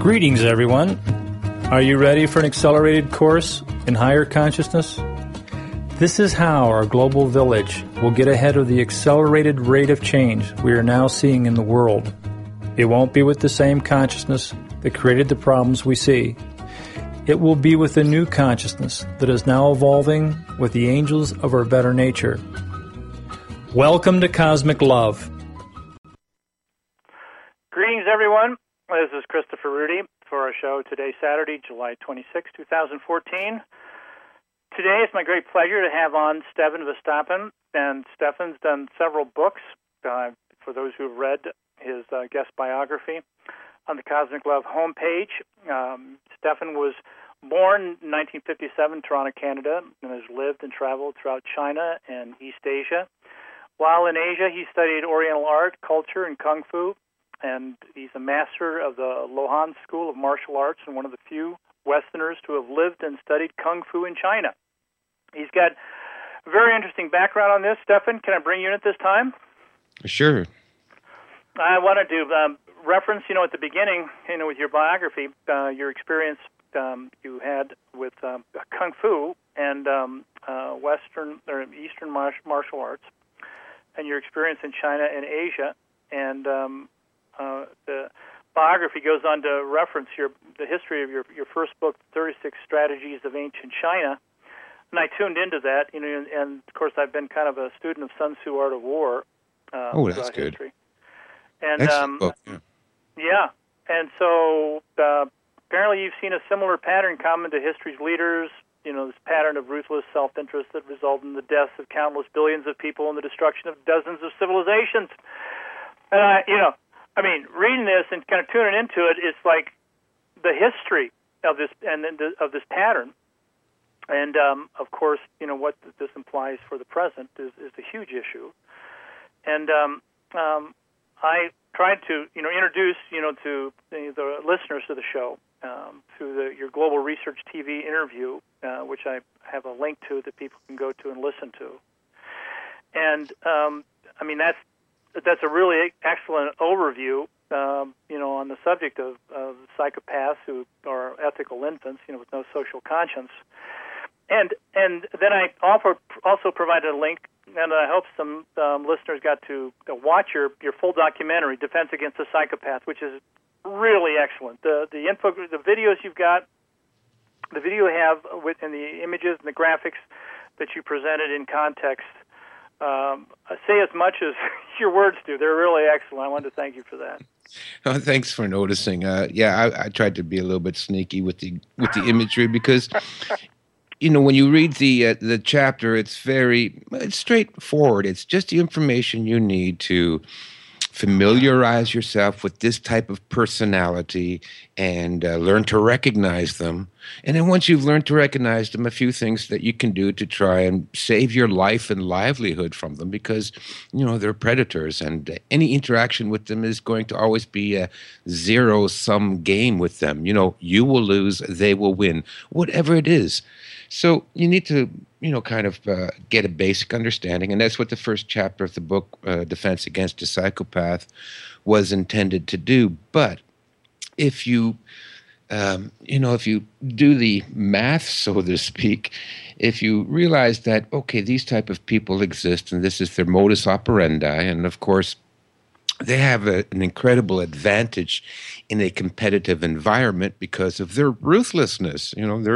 Greetings, everyone. Are you ready for an accelerated course in higher consciousness? This is how our global village will get ahead of the accelerated rate of change we are now seeing in the world. It won't be with the same consciousness that created the problems we see. It will be with a new consciousness that is now evolving with the angels of our better nature. Welcome to Cosmic Love. Greetings, everyone. This is Christopher Rudy for our show today, Saturday, July 26, 2014. Today, it's my great pleasure to have on Stefan Verstappen, and Stefan's done several books. For those who have read his guest biography on the Cosmic Love homepage, Stefan was born in 1957 in Toronto, Canada, and has lived and traveled throughout China and East Asia. While in Asia, he studied Oriental art, culture, and Kung Fu, and he's a master of the Lohan School of Martial Arts and one of the few Westerners to have lived and studied Kung Fu in China. He's got a very interesting background on this. Stefan, can I bring you in at this time? Sure. I wanted to reference, at the beginning, with your biography, your experience you had with Kung Fu and Western or Eastern martial arts, and your experience in China and Asia, and the biography goes on to reference the history of your first book, 36 Strategies of Ancient China. And I tuned into that, and of course I've been kind of a student of Sun Tzu Art of War. That's good. History. And excellent book. Yeah. And so apparently you've seen a similar pattern common to history's leaders. This pattern of ruthless self-interest that resulted in the deaths of countless billions of people and the destruction of dozens of civilizations. And reading this and kind of tuning into it, it's like the history of this of this pattern. And, of course, what this implies for the present is a huge issue. And I tried to, introduce, to the listeners to the show through your Global Research TV interview, which I have a link to that people can go to and listen to. And, that's a really excellent overview, on the subject of psychopaths who are ethical infants, with no social conscience. And then I also provided a link, and I hope some listeners got to watch your full documentary, Defense Against the Psychopath, which is really excellent. The videos you've got, the video you have and the images and the graphics that you presented in context say as much as your words do. They're really excellent. I wanted to thank you for that. Oh, thanks for noticing. I tried to be a little bit sneaky with the imagery because, when you read the chapter, it's straightforward. It's just the information you need to familiarize yourself with this type of personality and learn to recognize them. And then once you've learned to recognize them, a few things that you can do to try and save your life and livelihood from them because, they're predators and any interaction with them is going to always be a zero-sum game with them. You will lose, they will win, whatever it is. So you need to, get a basic understanding, and that's what the first chapter of the book, Defense Against a Psychopath, was intended to do. But if you, if you do the math, so to speak, if you realize that, okay, these type of people exist, and this is their modus operandi, and of course, they have an incredible advantage in a competitive environment because of their ruthlessness.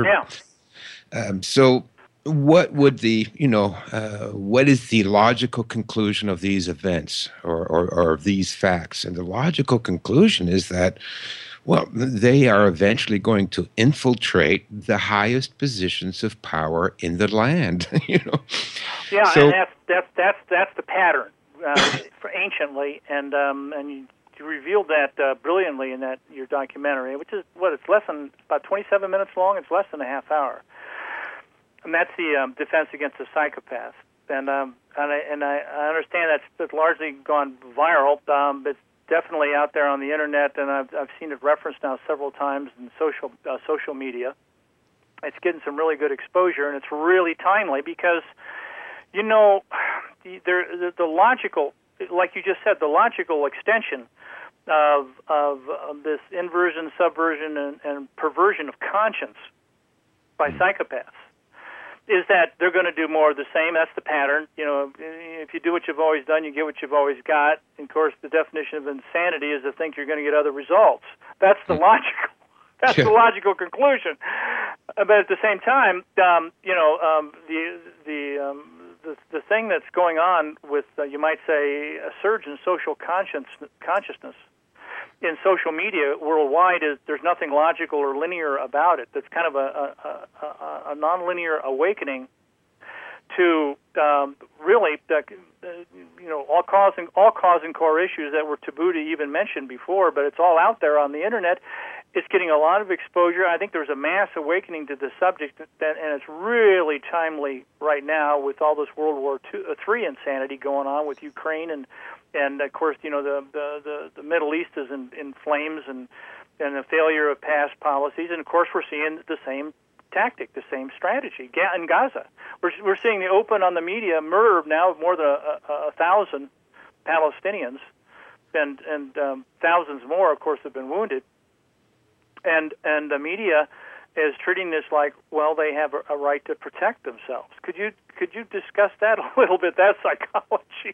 So what would what is the logical conclusion of these events or these facts? And the logical conclusion is that, they are eventually going to infiltrate the highest positions of power in the land. Yeah, so, and that's the pattern for anciently, and you revealed that brilliantly in your documentary, which is it's about 27 minutes long. It's less than a half hour. And that's the Defense Against the Psychopath, and I understand that's largely gone viral. It's definitely out there on the internet, and I've seen it referenced now several times in social media. It's getting some really good exposure, and it's really timely because, the logical, like you just said, the logical extension of this inversion, subversion, and perversion of conscience by psychopaths is that they're going to do more of the same. That's the pattern. If you do what you've always done, you get what you've always got. And of course, the definition of insanity is to think you're going to get other results. That's the logical. That's the logical conclusion. But at the same time, the thing that's going on with, you might say, a surge in social consciousness in social media worldwide is there's nothing logical or linear about it. That's kind of a nonlinear awakening to really, all causing core issues that were taboo to even mention before, but it's all out there on the internet. It's getting a lot of exposure. I think there's a mass awakening to the subject, and it's really timely right now with all this World War III insanity going on with Ukraine, and of course, the Middle East is in flames, and the failure of past policies, and of course, we're seeing the same tactic, the same strategy in Gaza. We're seeing the open on the media murder now of more than 1,000 Palestinians, and thousands more, of course, have been wounded. And the media is treating this like, well, they have a right to protect themselves. Could you discuss that a little bit? That psychology.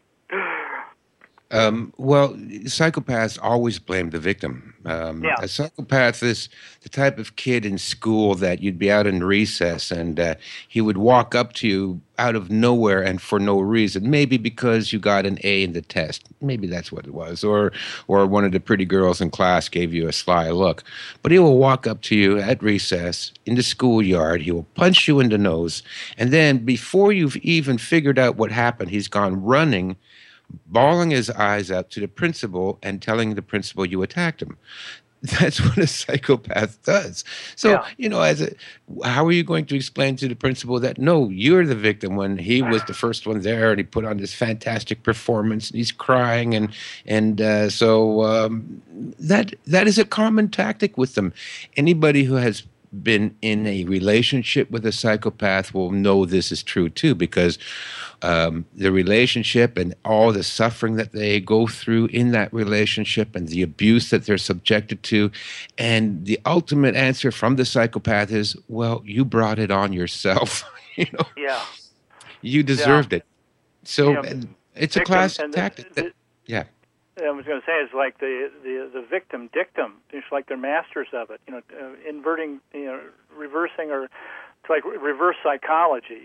Well, psychopaths always blame the victim. A psychopath is the type of kid in school that you'd be out in recess and he would walk up to you out of nowhere and for no reason, maybe because you got an A in the test. Maybe that's what it was. Or one of the pretty girls in class gave you a sly look. But he will walk up to you at recess in the schoolyard. He will punch you in the nose. And then before you've even figured out what happened, he's gone running, bawling his eyes out to the principal and telling the principal you attacked him. That's what a psychopath does. So, how are you going to explain to the principal that, no, you're the victim when he was the first one there and he put on this fantastic performance and he's crying so that is a common tactic with them. Anybody who has been in a relationship with a psychopath will know this is true too, because the relationship and all the suffering that they go through in that relationship and the abuse that they're subjected to, and the ultimate answer from the psychopath is, well, you brought it on yourself. You deserved it. So it's a classic tactic. I was going to say, it's like the victim dictum. It's like they're masters of it. Inverting, reversing, or it's like reverse psychology.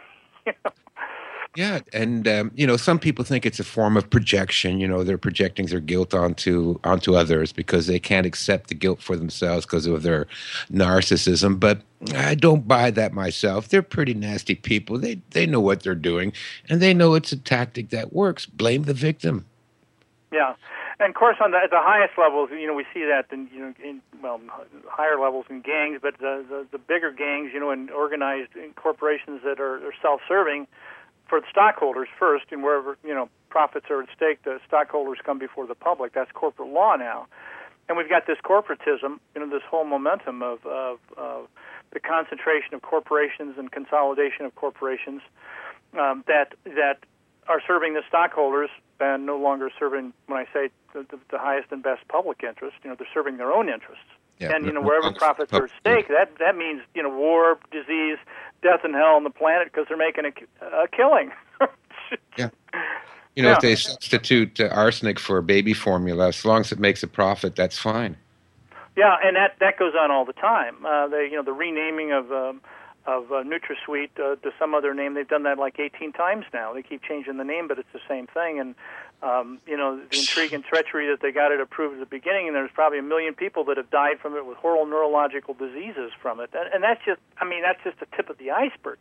Yeah, and some people think it's a form of projection. They're projecting their guilt onto others because they can't accept the guilt for themselves because of their narcissism. But I don't buy that myself. They're pretty nasty people. They know what they're doing, and they know it's a tactic that works. Blame the victim. Yeah, and of course, at the highest levels, we see that in higher levels in gangs, but the bigger gangs, and organized corporations that are self-serving for the stockholders first, and wherever profits are at stake, the stockholders come before the public. That's corporate law now, and we've got this corporatism, this whole momentum of the concentration of corporations and consolidation of corporations that are serving the stockholders and no longer serving, when I say the highest and best public interest, they're serving their own interests. Yeah, and, wherever profits are at stake, that means, war, disease, death and hell on the planet because they're making a killing. Yeah. If they substitute arsenic for baby formula, as long as it makes a profit, that's fine. Yeah, and that goes on all the time. The renaming of NutraSweet to some other name. They've done that like 18 times now. They keep changing the name, but it's the same thing. And, the intrigue and treachery that they got it approved at the beginning, and there's probably 1 million people that have died from it with horrible neurological diseases from it. And that's just the tip of the iceberg.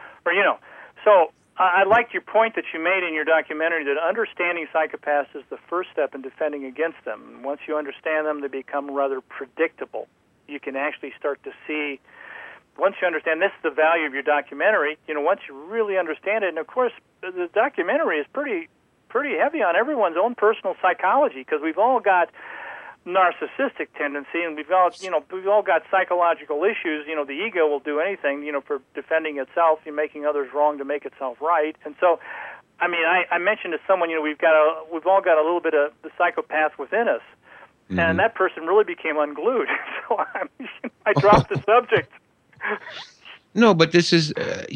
So I liked your point that you made in your documentary that understanding psychopaths is the first step in defending against them. Once you understand them, they become rather predictable. You can actually start to see. Once you understand, this is the value of your documentary, once you really understand it, and of course, the documentary is pretty heavy on everyone's own personal psychology, because we've all got narcissistic tendency, and we've all got psychological issues. The ego will do anything, for defending itself, making others wrong to make itself right. And so, I mentioned to someone, we've all got a little bit of the psychopath within us. and that person really became unglued. So I dropped the subject. No, but this is,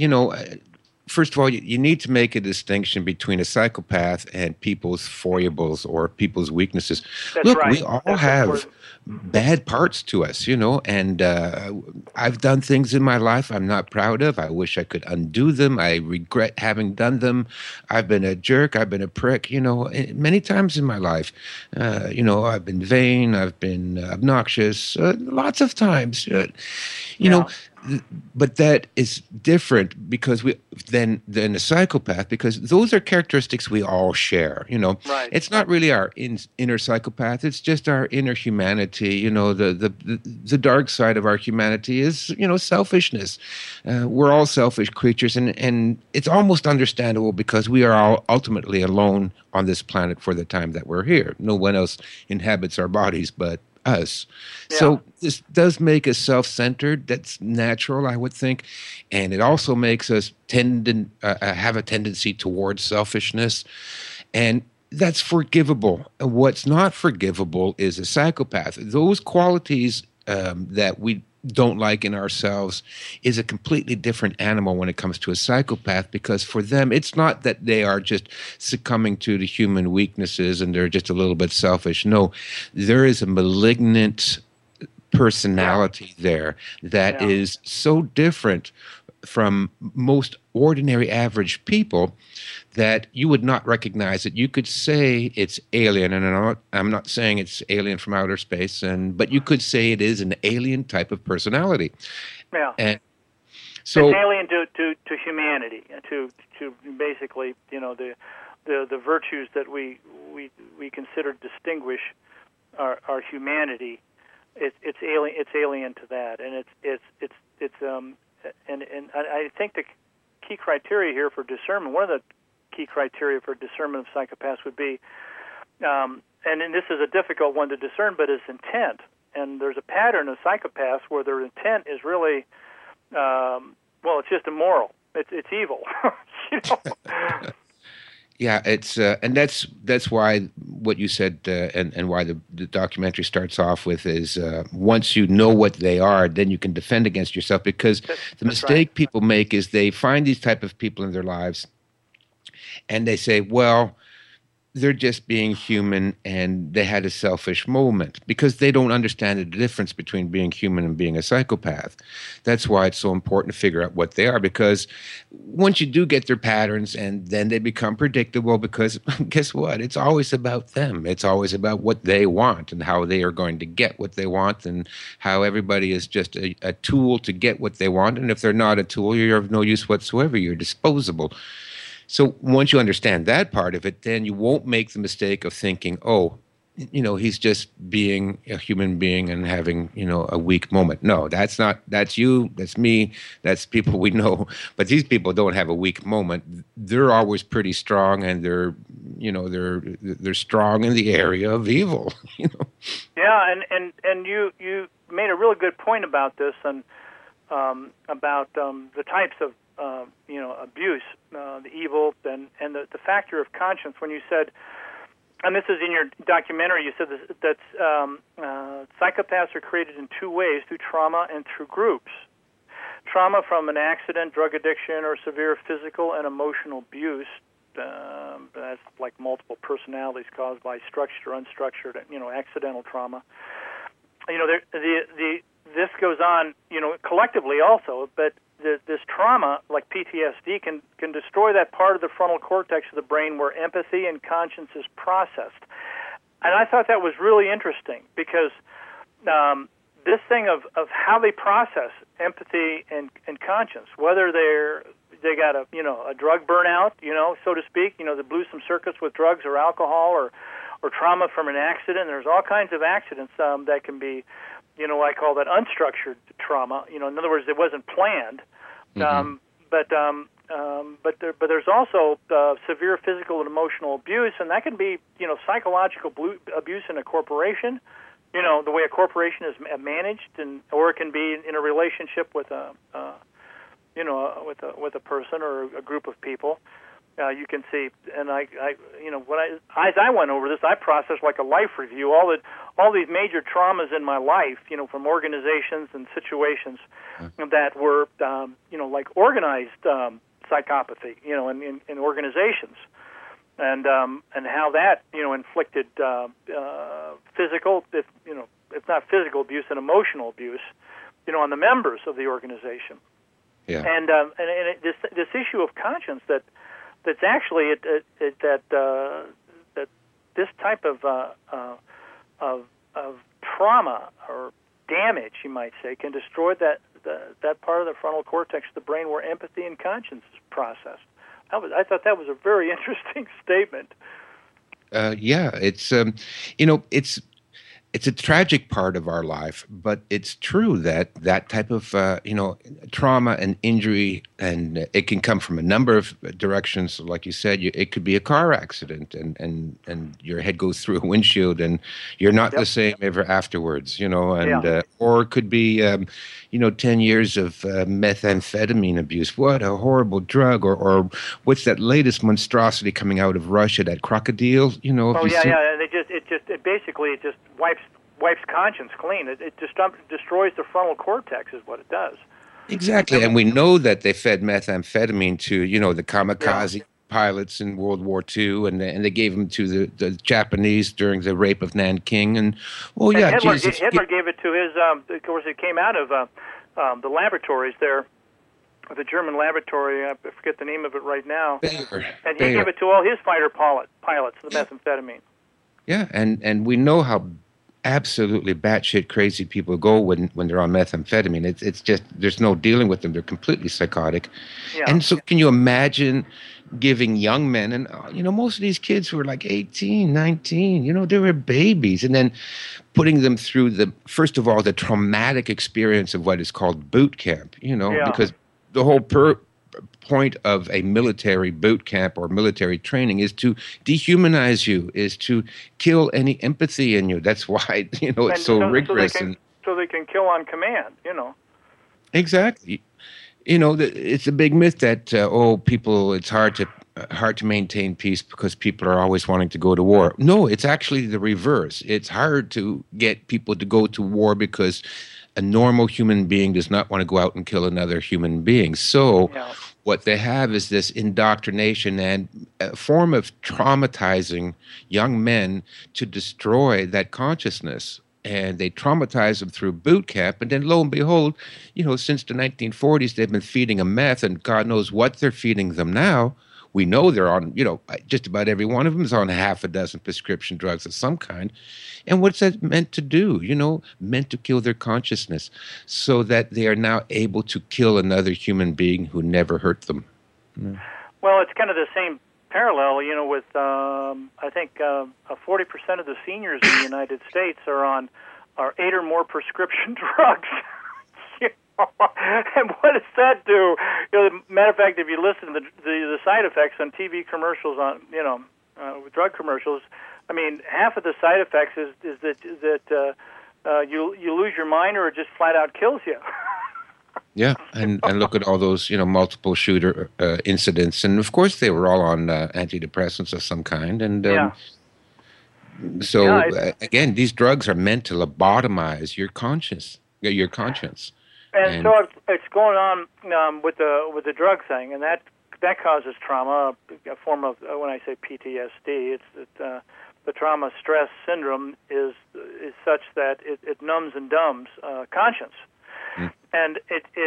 first of all, you need to make a distinction between a psychopath and people's foibles or people's weaknesses. That's Look, right. we all That's have important. bad parts to us, and I've done things in my life I'm not proud of. I wish I could undo them. I regret having done them. I've been a jerk. I've been a prick, many times in my life. I've been vain. I've been obnoxious lots of times, know. But that is different because than a psychopath, because those are characteristics we all share. Right. It's not really our inner psychopath; it's just our inner humanity. The dark side of our humanity is selfishness. We're all selfish creatures, and it's almost understandable because we are all ultimately alone on this planet for the time that we're here. No one else inhabits our bodies but us. Yeah. So this does make us self-centered. That's natural, I would think, and it also makes us have a tendency towards selfishness, and that's forgivable. What's not forgivable is a psychopath. Those qualities that we don't like in ourselves is a completely different animal when it comes to a psychopath, because for them it's not that they are just succumbing to the human weaknesses and they're just a little bit selfish. No, there is a malignant personality there that is so different from most ordinary average people that you would not recognize it. You could say it's alien, and I'm not saying it's alien from outer space, but you could say it is an alien type of personality. Yeah. And so it's alien to humanity, to basically the virtues that we consider distinguish our humanity. It's alien to that, and and I think the key criteria here for discernment, one of the key criteria for discernment of psychopaths would be, and this is a difficult one to discern, but is intent. And there's a pattern of psychopaths where their intent is really, it's just immoral. It's evil. Yeah, it's and that's why what you said and why the documentary starts off with is once you know what they are, then you can defend against yourself, because the mistake people make is they find these type of people in their lives and they say, well, they're just being human and they had a selfish moment, because they don't understand the difference between being human and being a psychopath. That's why it's so important to figure out what they are, because once you do get their patterns, and then they become predictable, because guess what? It's always about them. It's always about what they want and how they are going to get what they want, and how everybody is just a tool to get what they want. And if they're not a tool, you're of no use whatsoever. You're disposable. So once you understand that part of it, then you won't make the mistake of thinking, oh, he's just being a human being and having, a weak moment. No, that's you, that's me, that's people we know. But these people don't have a weak moment. They're always pretty strong, and they're strong in the area of evil. Yeah, and you made a really good point about this, and about the types of abuse, the evil, and the factor of conscience. When you said, and this is in your documentary, you said that psychopaths are created in two ways: through trauma and through groups. Trauma from an accident, drug addiction, or severe physical and emotional abuse. That's like multiple personalities caused by structured or unstructured, accidental trauma. This goes on, collectively also, but this trauma, like PTSD, can destroy that part of the frontal cortex of the brain where empathy and conscience is processed. And I thought that was really interesting, because this thing of how they process empathy and conscience, whether they got a drug burnout, so to speak, they blew some circuits with drugs or alcohol, or trauma from an accident. There's all kinds of accidents that can be, I call that unstructured trauma. In other words, it wasn't planned. Mm-hmm. But there's also severe physical and emotional abuse, and that can be, psychological abuse in a corporation. The way a corporation is managed, or it can be in a relationship with a person or a group of people. You can see, and as I went over this, I processed like a life review, all all these major traumas in my life, from organizations and situations that were, like organized psychopathy, in organizations, and how that, inflicted physical, if not physical abuse, and emotional abuse, on the members of the organization. Yeah. And this issue of conscience that's actually that this type of trauma or damage, you might say, can destroy that part of the frontal cortex of the brain where empathy and conscience is processed. I thought that was a very interesting statement. Yeah, it's a tragic part of our life, but it's true that type of trauma and injury, and it can come from a number of directions. Like you said, it could be a car accident, and your head goes through a windshield, and you're not the same ever afterwards. Or it could be 10 years of methamphetamine abuse. What a horrible drug! Or what's that latest monstrosity coming out of Russia? That crocodile. It basically wipes conscience clean. It just destroys the frontal cortex, is what it does. Exactly, and we know that they fed methamphetamine to the kamikaze pilots in World War II, and they gave them to the Japanese during the rape of Nanking, and Hitler gave it to his. Of course, it came out of the laboratories there. The German laboratory, I forget the name of it right now, and he gave it to all his fighter pilots, the methamphetamine. Yeah, and we know how absolutely batshit crazy people go when they're on methamphetamine. It's just, there's no dealing with them. They're completely psychotic. Yeah. And so can you imagine giving young men, and most of these kids who are like 18, 19, they were babies, and then putting them through first of all, the traumatic experience of what is called boot camp, because the whole point of a military boot camp or military training is to dehumanize you, is to kill any empathy in you. That's why, it's so rigorous. So they can kill on command, Exactly. It's a big myth that, people, it's hard to maintain peace because people are always wanting to go to war. No, it's actually the reverse. It's hard to get people to go to war because a normal human being does not want to go out and kill another human being. So what they have is this indoctrination and a form of traumatizing young men to destroy that consciousness. And they traumatize them through boot camp. And then lo and behold, since the 1940s, they've been feeding them meth, and God knows what they're feeding them now. We know they're on, just about every one of them is on half a dozen prescription drugs of some kind. And what's that meant to do? Meant to kill their consciousness so that they are now able to kill another human being who never hurt them. Mm. Well, it's kind of the same parallel, with, I think, 40% of the seniors in the United States are 8 or more prescription drugs. And what does that do? Matter of fact, if you listen to the side effects on TV commercials, on drug commercials, I mean, half of the side effects is that you lose your mind, or it just flat out kills you. Yeah, and look at all those multiple shooter incidents, and of course they were all on antidepressants of some kind, and again, these drugs are meant to lobotomize your conscience. And so it's going on with the drug thing, and that causes trauma, a form of, when I say PTSD, it's that the trauma stress syndrome is such that it numbs and dumbs conscience, and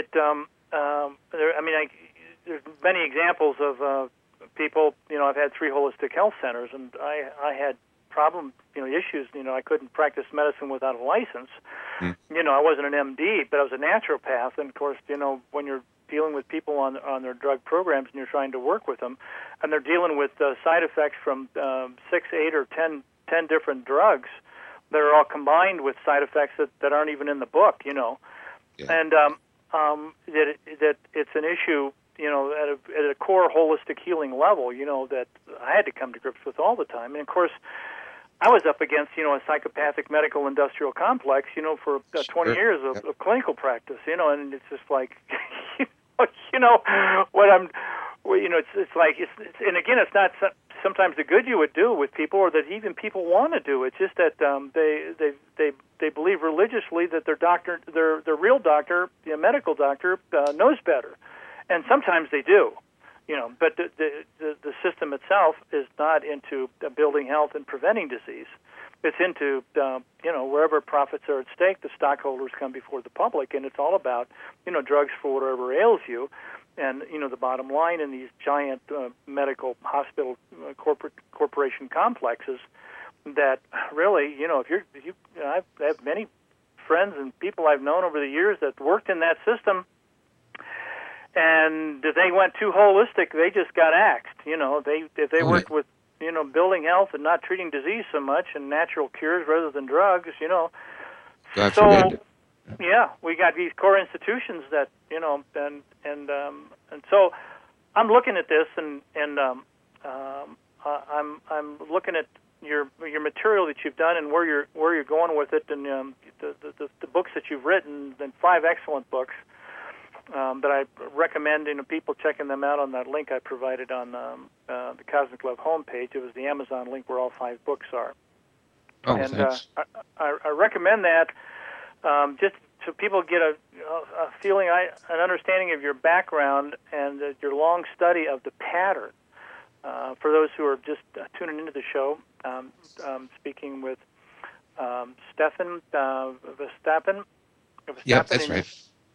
there's many examples of people. I've had 3 holistic health centers, and I had problem, issues. I couldn't practice medicine without a license. I wasn't an MD, but I was a naturopath. And of course, when you're dealing with people on their drug programs and you're trying to work with them, and they're dealing with side effects from 6, 8, or 10 different drugs that are all combined with side effects that aren't even in the book, Yeah. And that it's an issue, at a core holistic healing level, that I had to come to grips with all the time. And of course, I was up against, a psychopathic medical industrial complex, for 20 years of clinical practice, and it's just like, it's like, and again, it's not sometimes the good you would do with people, or that even people want to do. It's just that they believe religiously that their doctor, their real doctor, the medical doctor, knows better, and sometimes they do. But the system itself is not into building health and preventing disease. It's into, wherever profits are at stake, the stockholders come before the public, and it's all about, drugs for whatever ails you. And, the bottom line in these giant medical hospital corporation complexes that really, I have many friends and people I've known over the years that worked in that system, and if they went too holistic, they just got axed. If they worked with, building health and not treating disease so much and natural cures rather than drugs, God forbid. Yeah, we got these core institutions that, and so I'm looking at this and I'm looking at your material that you've done and where you're going with it, and the books that you've written, and 5 excellent books. That I recommend people checking them out on that link I provided on the Cosmic Love homepage. It was the Amazon link where all 5 books are. Oh, and thanks. I recommend that just so people get a feeling, an understanding of your background and your long study of the pattern. For those who are just tuning into the show, speaking with Stefan Verstappen. Yep, that's right.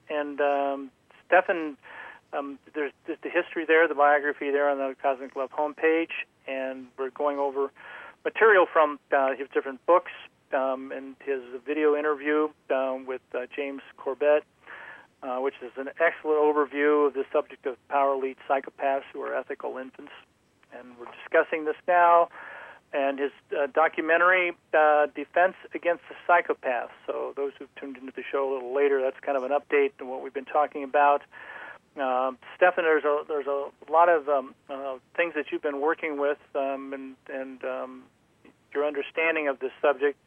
And Stefan, there's the history there, the biography there on the Cosmic Love homepage, and we're going over material from his different books and his video interview with James Corbett, which is an excellent overview of the subject of power-elite psychopaths who are ethical infants. And we're discussing this now, and his documentary, Defense Against the Psychopath. So those who've tuned into the show a little later, that's kind of an update on what we've been talking about. Stefan, there's a lot of things that you've been working with, and your understanding of this subject.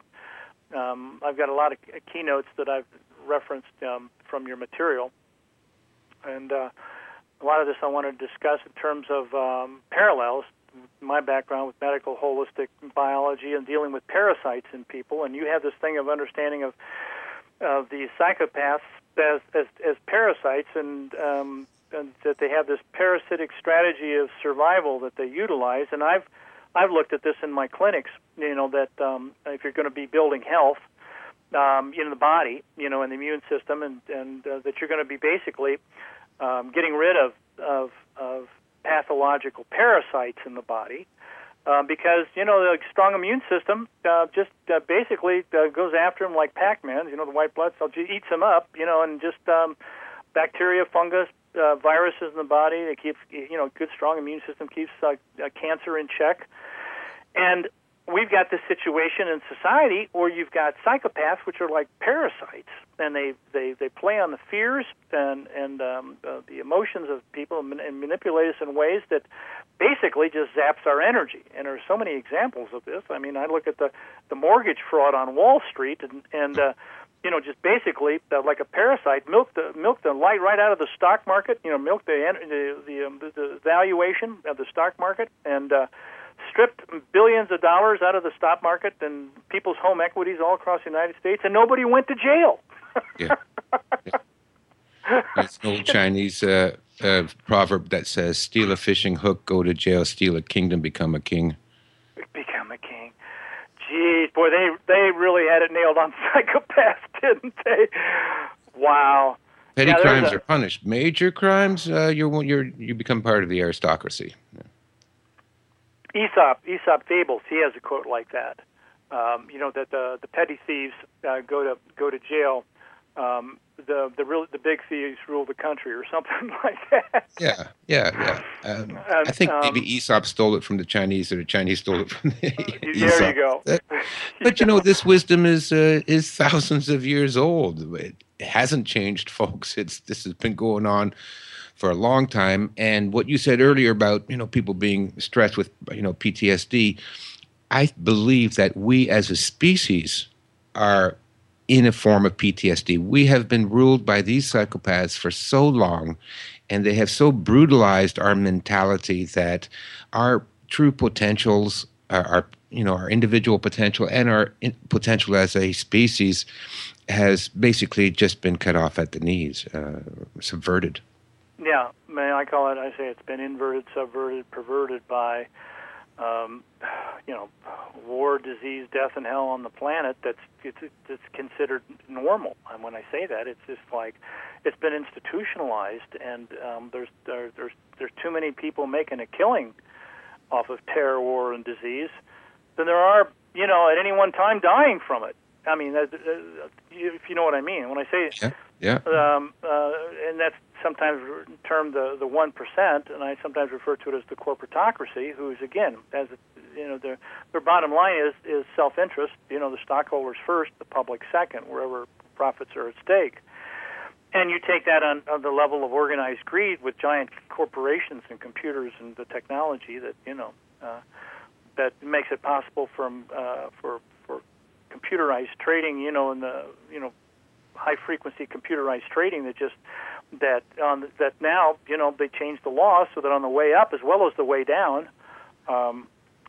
I've got a lot of keynotes that I've referenced from your material, and a lot of this I want to discuss in terms of parallels. My background with medical holistic biology and dealing with parasites in people, and you have this thing of understanding of these psychopaths as parasites, and that they have this parasitic strategy of survival that they utilize. And I've looked at this in my clinics. That if you're going to be building health in the body, in the immune system, and that you're going to be basically getting rid of pathological parasites in the body, because the strong immune system just basically goes after them like Pac-Man. The white blood cell eats them up. And just bacteria, fungus, viruses in the body. They keep good strong immune system keeps cancer in check. And we've got this situation in society where you've got psychopaths, which are like parasites, and they play on the fears and the emotions of people and manipulate us in ways that basically just zaps our energy. And there are so many examples of this. I mean, I look at the mortgage fraud on Wall Street, and just basically like a parasite, milk the light right out of the stock market. Milk the valuation of the stock market, and stripped billions of dollars out of the stock market and people's home equities all across the United States, and nobody went to jail. Yeah. It's an old Chinese proverb that says, steal a fishing hook, go to jail, steal a kingdom, become a king. Become a king. Geez, boy, they really had it nailed on psychopaths, didn't they? Wow. Petty crimes are punished. Major crimes, you become part of the aristocracy. Yeah. Aesop Fables, he has a quote like that. That the petty thieves go to jail. The big thieves rule the country, or something like that. Yeah. I think maybe Aesop stole it from the Chinese, or the Chinese stole it from Aesop. There you go. But this wisdom is thousands of years old. It hasn't changed, folks. This has been going on for a long time. And what you said earlier about, people being stressed with, PTSD, I believe that we as a species are in a form of PTSD. We have been ruled by these psychopaths for so long, and they have so brutalized our mentality that our true potentials, our our individual potential and our potential as a species has basically just been cut off at the knees, subverted. Yeah, I call it. I say it's been inverted, subverted, perverted by, war, disease, death, and hell on the planet. That's considered normal. And when I say that, it's just like it's been institutionalized, and there's too many people making a killing off of terror, war, and disease than there are, at any one time dying from it. I mean, if you know what I mean. When I say, yeah. And that's sometimes termed the 1%, and I sometimes refer to it as the corporatocracy, who's again, their bottom line is self-interest. The stockholders first, the public second, wherever profits are at stake. And you take that on the level of organized greed with giant corporations and computers and the technology that that makes it possible for computerized trading, in the high frequency computerized trading that now they changed the law so that on the way up as well as the way down, on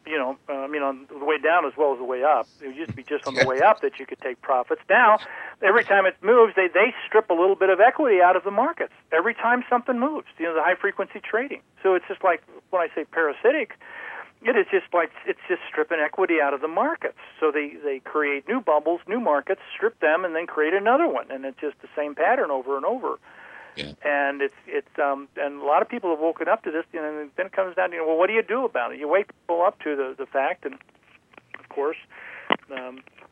the way down as well as the way up. It used to be just on the way up that you could take profits. Now, every time it moves, they strip a little bit of equity out of the markets. Every time something moves, the high frequency trading. So it's just like when I say parasitic, it is just like it's just stripping equity out of the markets. So they create new bubbles, new markets, strip them, and then create another one, and it's just the same pattern over and over. Yeah. And and a lot of people have woken up to this, and then it comes down to well, what do you do about it? You wake people up to the fact, and of course, I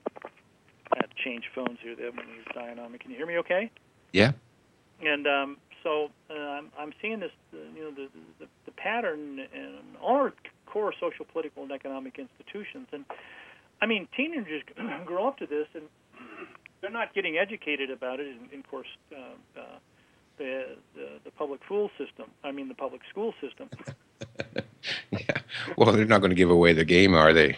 had to change phones here. That one is dying on me. Can you hear me? Okay? Yeah. And so I'm seeing this, the pattern in all our core social, political, and economic institutions. And I mean, teenagers grow up to this, and they're not getting educated about it. In course, the public school system. The public school system. Yeah. Well, they're not going to give away the game, are they?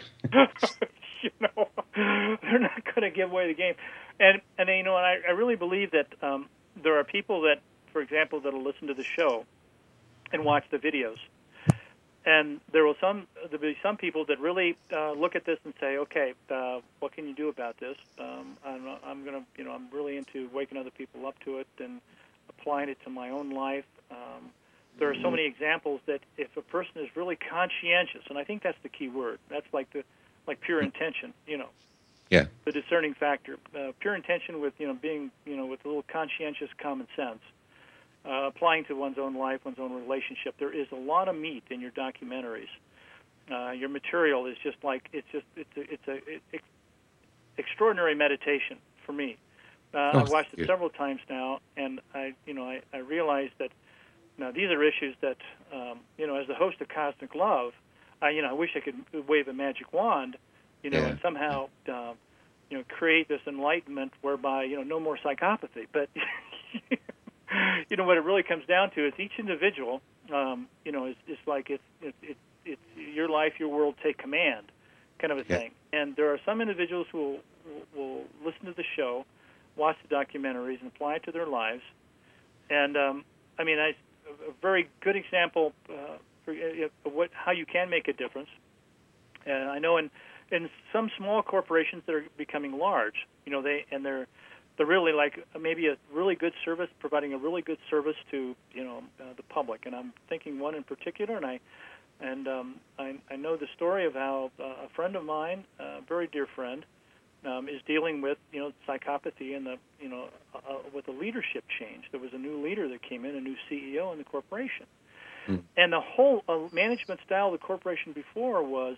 They're not going to give away the game. And I really believe that there are people that, for example, that'll listen to the show and watch the videos. And there'll be some people that really look at this and say, okay, what can you do about this? I'm really into waking other people up to it and applying it to my own life. There are so many examples that if a person is really conscientious, and I think that's the key word. That's like pure intention, Yeah. The discerning factor. Pure intention with being with a little conscientious common sense. Applying to one's own life, one's own relationship. There is a lot of meat in your documentaries. Your material is just like it's a extraordinary meditation for me. I've watched it several times now, and I realize that now these are issues that as the host of Cosmic Love, I wish I could wave a magic wand, and somehow create this enlightenment whereby no more psychopathy, but. What it really comes down to is each individual, is like it's your life, your world, take command, kind of a thing. And there are some individuals who will listen to the show, watch the documentaries, and apply it to their lives. And a very good example for how you can make a difference. And I know in some small corporations that are becoming large, they're really like maybe a really good service, providing a really good service to the public. And I'm thinking one in particular, and I know the story of how a friend of mine, a very dear friend, is dealing with psychopathy and with a leadership change. There was a new leader that came in, a new CEO in the corporation, and the whole management style of the corporation before was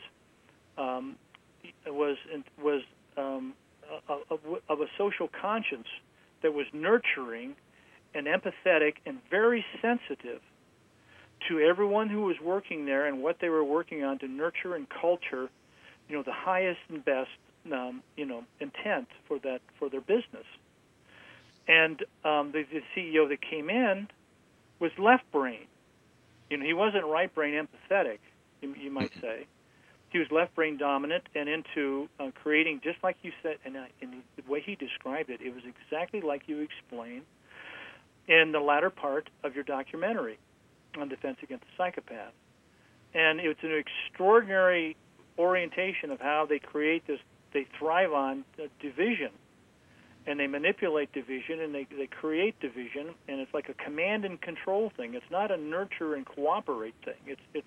of a social conscience that was nurturing and empathetic and very sensitive to everyone who was working there and what they were working on to nurture and culture, the highest and best, intent for their business. And the CEO that came in was left brain. He wasn't right brain empathetic, you might say. He was left brain dominant and into creating, just like you said, and the way he described it, it was exactly like you explained in the latter part of your documentary on Defense Against the Psychopath. and it's an extraordinary orientation of how they create this. They thrive on division, and they manipulate division, and they create division, and it's like a command and control thing. It's not a nurture and cooperate thing. It's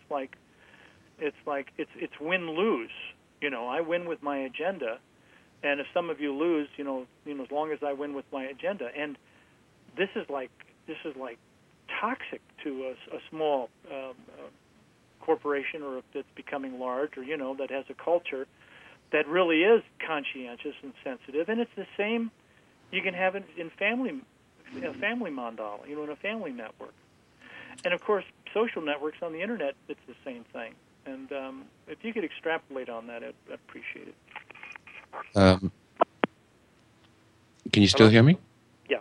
win-lose. I win with my agenda, and if some of you lose, as long as I win with my agenda. And this is like toxic to a small corporation, or that's becoming large, or that has a culture that really is conscientious and sensitive. And it's the same. You can have it in family mandala, in a family network. And of course, social networks on the internet, it's the same thing. And if you could extrapolate on that, I'd appreciate it. Can you still hear me? Yeah.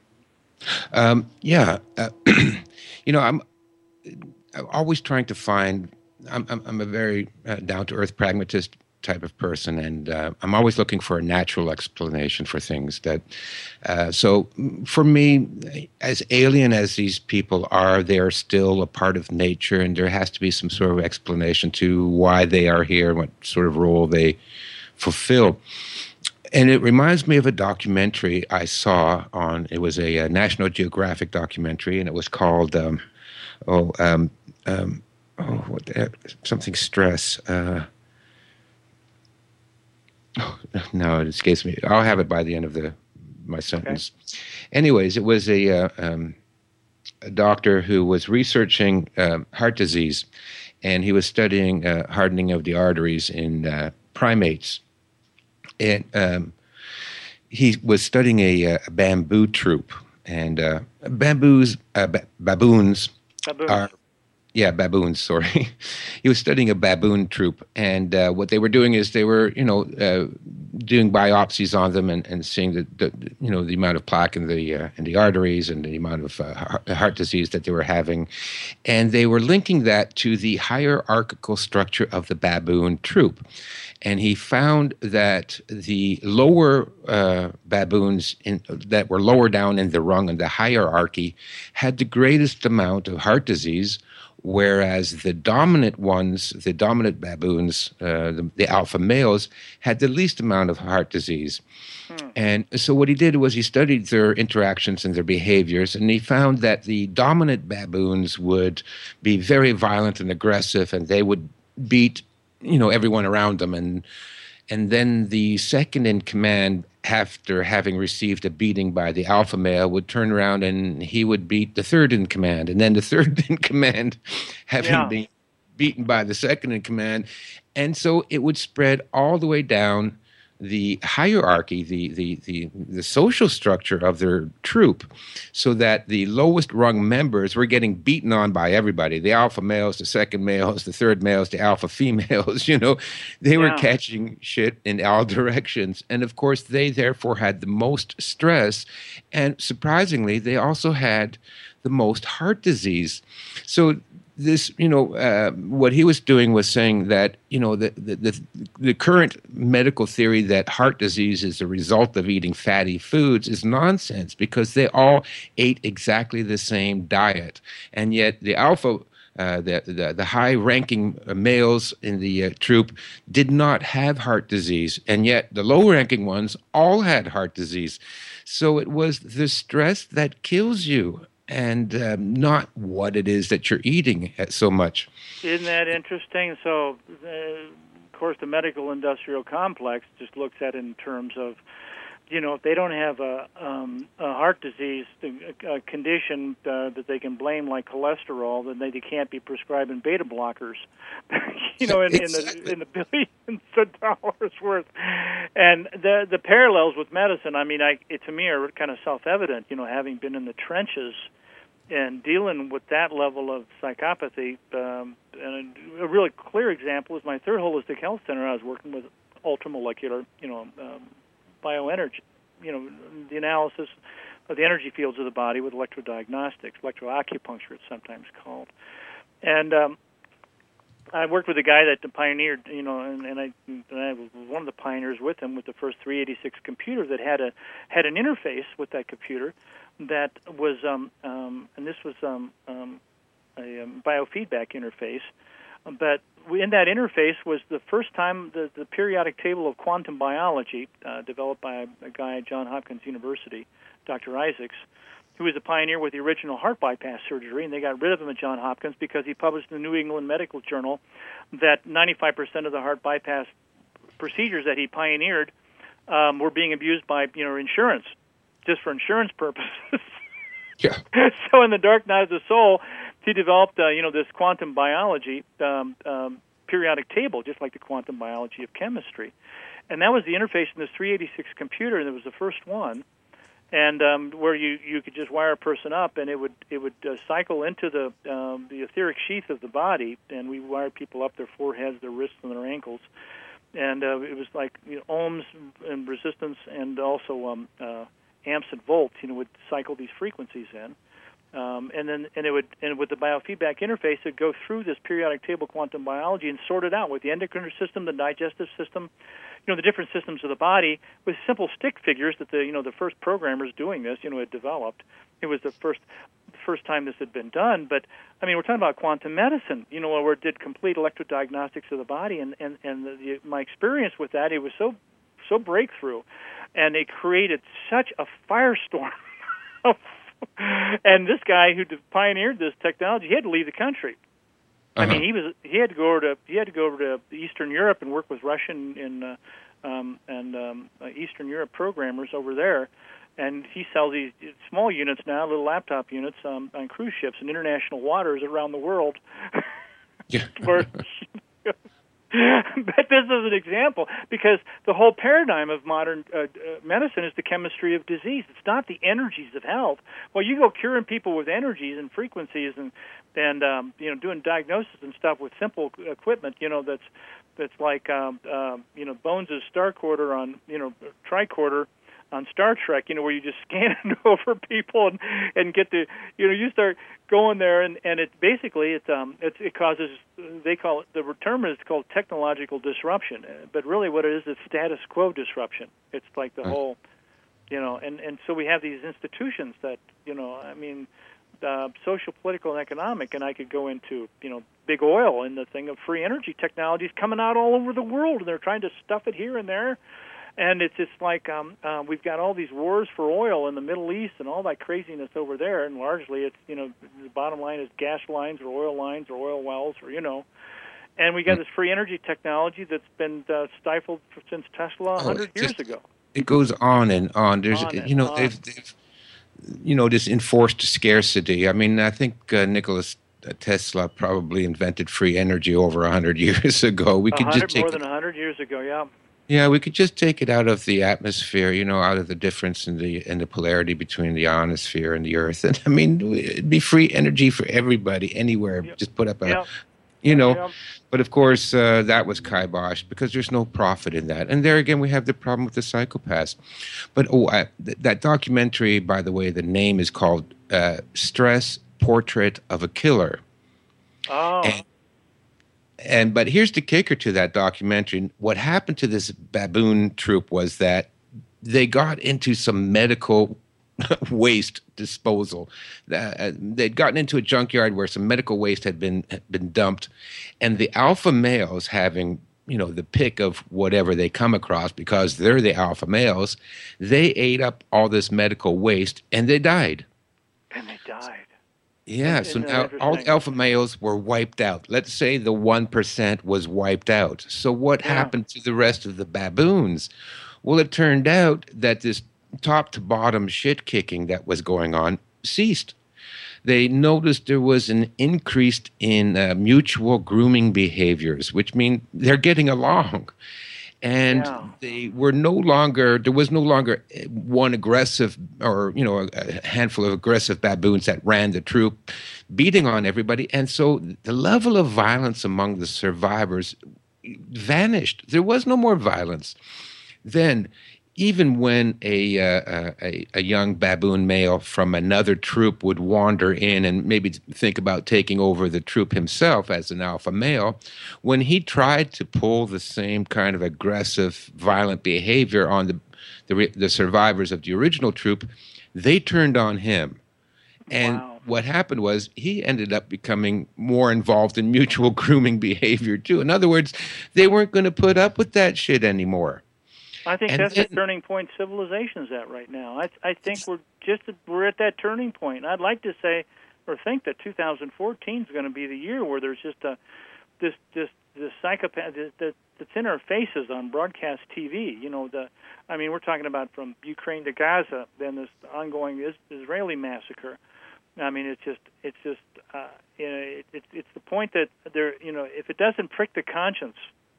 I'm always trying to find. I'm a very down-to-earth pragmatist type of person, and I'm always looking for a natural explanation for things. So for me, as alien as these people are, they're still a part of nature, and there has to be some sort of explanation to why they are here and what sort of role they fulfill. And it reminds me of a documentary I saw it was a National Geographic documentary, and it was called something stress. No, it escapes me. I'll have it by the end of my sentence. Okay. Anyways, it was a doctor who was researching heart disease, and he was studying hardening of the arteries in primates. And he was studying a bamboo troop, and baboons are. Yeah, baboons, sorry. He was studying a baboon troop, and what they were doing is they were, doing biopsies on them and seeing the amount of plaque in the arteries and the amount of heart disease that they were having, and they were linking that to the hierarchical structure of the baboon troop. And he found that the lower baboons that were lower down in the rung in the hierarchy had the greatest amount of heart disease, whereas the dominant baboons, the alpha males, had the least amount of heart disease. And so what he did was he studied their interactions and their behaviors, and he found that the dominant baboons would be very violent and aggressive, and they would beat everyone around them, and then the second in command, after having received a beating by the alpha male, would turn around and he would beat the third in command, and then the third in command having been beaten by the second in command. And so it would spread all the way down the hierarchy, the social structure of their troop, so that the lowest rung members were getting beaten on by everybody. The alpha males, the second males, the third males, the alpha females, they were catching shit in all directions. And of course, they therefore had the most stress. And surprisingly, they also had the most heart disease. So this, what he was doing was saying that, the current medical theory that heart disease is a result of eating fatty foods is nonsense, because they all ate exactly the same diet. And yet the alpha, the high-ranking males in the troop did not have heart disease, and yet the low-ranking ones all had heart disease. So it was the stress that kills you, and not what it is that you're eating so much. Isn't that interesting? So, of course, the medical industrial complex just looks at it in terms of, if they don't have a heart disease a condition that they can blame, like cholesterol, then they can't be prescribing beta blockers, in the billions of dollars worth. And the parallels with medicine, to me, are kind of self-evident. Having been in the trenches and dealing with that level of psychopathy. And a really clear example is my third holistic health center. I was working with ultramolecular, bioenergy, the analysis of the energy fields of the body with electrodiagnostics, electroacupuncture it's sometimes called. And I worked with a guy that pioneered, and I was one of the pioneers with him with the first 386 computer that had an interface with that computer that was, and this was a biofeedback interface, but in that interface was the first time the periodic table of quantum biology, developed by a guy at Johns Hopkins University, Dr. Isaacs, who was a pioneer with the original heart bypass surgery, and they got rid of him at Johns Hopkins because he published in the New England Medical Journal that 95% of the heart bypass procedures that he pioneered were being abused by insurance, just for insurance purposes. Yeah. So in the dark night of the soul, he developed this quantum biology periodic table, just like the quantum biology of chemistry, and that was the interface in this 386 computer, and it was the first one. And where you could just wire a person up, and it would cycle into the etheric sheath of the body, and we wired people up their foreheads, their wrists, and their ankles, and it was like ohms and resistance, and also amps and volts. Would cycle these frequencies in, and with the biofeedback interface, it'd go through this periodic table quantum biology and sort it out with the endocrine system, the digestive system, the different systems of the body, with simple stick figures that the first programmers doing this had developed. It was the first time this had been done. But I mean, we're talking about quantum medicine, where it did complete electrodiagnostics of the body, and my experience with that, it was so breakthrough, and it created such a firestorm. And this guy who pioneered this technology, he had to leave the country. I mean, he had to go over to Eastern Europe and work with Russian and Eastern Europe programmers over there, and he sells these small units now, little laptop units, on cruise ships in international waters around the world. Yeah. But this is an example, because the whole paradigm of modern medicine is the chemistry of disease. It's not the energies of health. Well, you go curing people with energies and frequencies and doing diagnosis and stuff with simple equipment, that's like Bones' Starcorder on tricorder on Star Trek, where you just scan it over people and get to, you start going there, and it basically it causes, they call it, the term is called technological disruption, but really what it is, it's status quo disruption. It's like the whole, and so we have these institutions that, social, political, and economic, and I could go into, big oil and the thing of free energy technologies coming out all over the world, and they're trying to stuff it here and there. And it's just like we've got all these wars for oil in the Middle East and all that craziness over there, and largely it's, the bottom line is gas lines or oil wells or, and we got this free energy technology that's been stifled since Tesla 100 years ago. It goes on and on. There's, they've this enforced scarcity. I mean, I think Nikola Tesla probably invented free energy over 100 years ago. We could just take more than 100 years ago, yeah. Yeah, we could just take it out of the atmosphere, out of the difference in the polarity between the ionosphere and the Earth. And I mean, it'd be free energy for everybody, anywhere. Yep. Just put up But of course, that was kiboshed because there's no profit in that. And there again, we have the problem with the psychopaths. But that documentary, by the way, the name is called Stress Portrait of a Killer. Oh. But here's the kicker to that documentary. What happened to this baboon troop was that they got into some medical waste disposal. They'd gotten into a junkyard where some medical waste had been dumped, and the alpha males, having the pick of whatever they come across because they're the alpha males, they ate up all this medical waste and they died. And they died. Yeah, so now all the alpha males were wiped out. Let's say the 1% was wiped out. So what happened to the rest of the baboons? Well, it turned out that this top-to-bottom shit-kicking that was going on ceased. They noticed there was an increase in mutual grooming behaviors, which mean they're getting along. And they were there was no longer one aggressive or, a handful of aggressive baboons that ran the troop beating on everybody. And so the level of violence among the survivors vanished. There was no more violence. Then, even when a young baboon male from another troop would wander in and maybe think about taking over the troop himself as an alpha male, when he tried to pull the same kind of aggressive, violent behavior on the survivors of the original troop, they turned on him. And what happened was he ended up becoming more involved in mutual grooming behavior too. In other words, they weren't going to put up with that shit anymore. I think And that's then, the turning point civilization's at right now. I think we're at that turning point. I'd like to say or think that 2014 is going to be the year where there's just this psychopath that's in our faces on broadcast TV. We're talking about from Ukraine to Gaza, then this ongoing Israeli massacre. I mean, it's the point that if it doesn't prick the conscience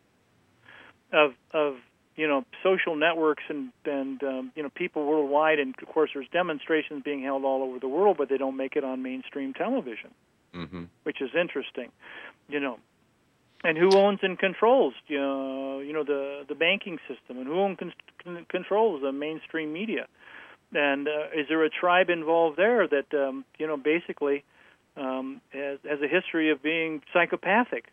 of social networks and people worldwide, and of course there's demonstrations being held all over the world, but they don't make it on mainstream television, which is interesting, And who owns and controls, the banking system, and who controls the mainstream media, and is there a tribe involved there that basically has a history of being psychopathic?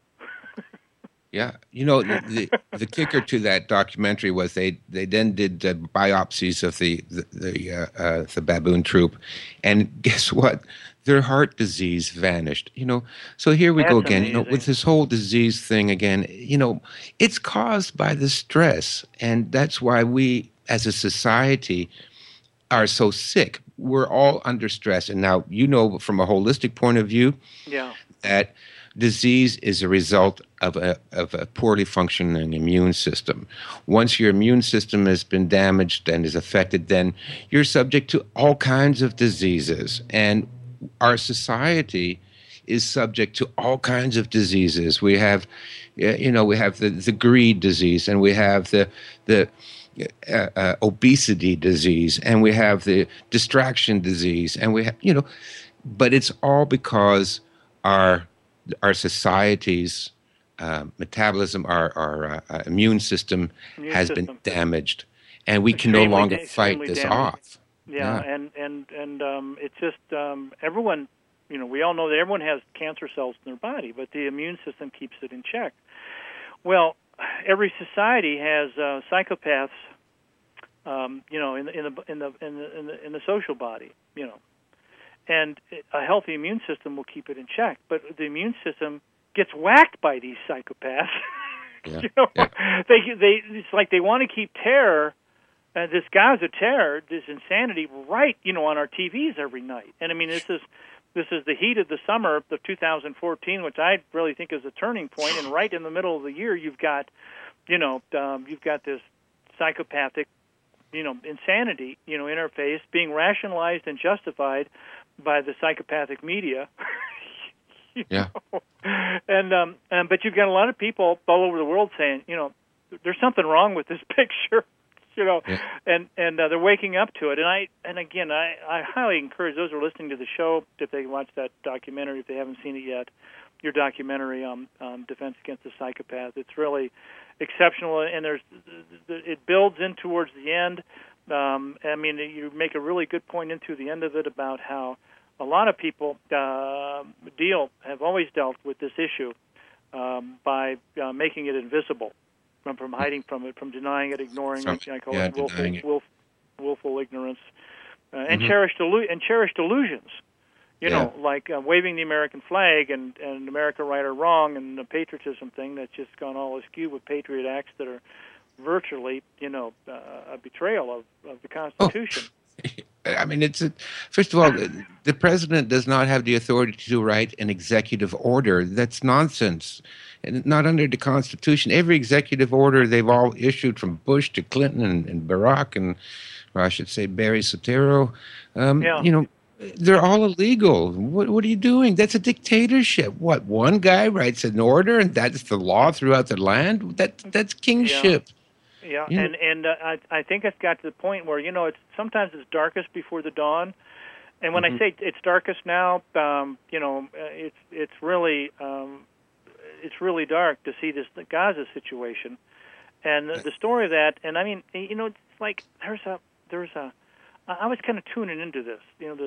Yeah, the kicker to that documentary was they then did biopsies of the baboon troop, and guess what? Their heart disease vanished. So here we go again. Amazing. With this whole disease thing again. It's caused by the stress, and that's why we, as a society, are so sick. We're all under stress, and now from a holistic point of view, that disease is a result of a poorly functioning immune system. Once your immune system has been damaged and is affected, then you're subject to all kinds of diseases. And our society is subject to all kinds of diseases. We have, we have the greed disease, and we have the obesity disease, and we have the distraction disease, and we have, but it's all because our society's metabolism, our immune system has been damaged, and we can no longer fight this off. And it's just everyone. We all know that everyone has cancer cells in their body, but the immune system keeps it in check. Well, every society has psychopaths, in the social body, And a healthy immune system will keep it in check, but the immune system gets whacked by these psychopaths. It's like they want to keep terror, this Gaza terror, this insanity, right, on our TVs every night. And I mean, this is the heat of the summer of 2014, which I really think is a turning point. And right in the middle of the year, you've got this psychopathic, insanity, in our face being rationalized and justified by the psychopathic media. And but you've got a lot of people all over the world saying, there's something wrong with this picture, and they're waking up to it. And again, I highly encourage those who are listening to the show, if they watch that documentary, if they haven't seen it yet, your documentary on Defense Against the Psychopath. It's really exceptional, and it builds in towards the end. You make a really good point into the end of it about how a lot of people have always dealt with this issue by making it invisible, from hiding from it, from denying it, ignoring it. I call it willful ignorance, and cherished illusions. Like waving the American flag and America right or wrong, and the patriotism thing that's just gone all askew with patriot acts that are virtually, a betrayal of the Constitution. I mean, first of all, the president does not have the authority to write an executive order. That's nonsense. And not under the Constitution. Every executive order they've all issued, from Bush to Clinton and Barack and, or I should say, Barry Soetoro, they're all illegal. What are you doing? That's a dictatorship. What, one guy writes an order and that's the law throughout the land? That's kingship. Yeah, and I think it's got to the point where it's sometimes it's darkest before the dawn, and when I say it's darkest now, it's really dark to see the Gaza situation, and the story of that. And I mean, it's like there's a. I was kind of tuning into this.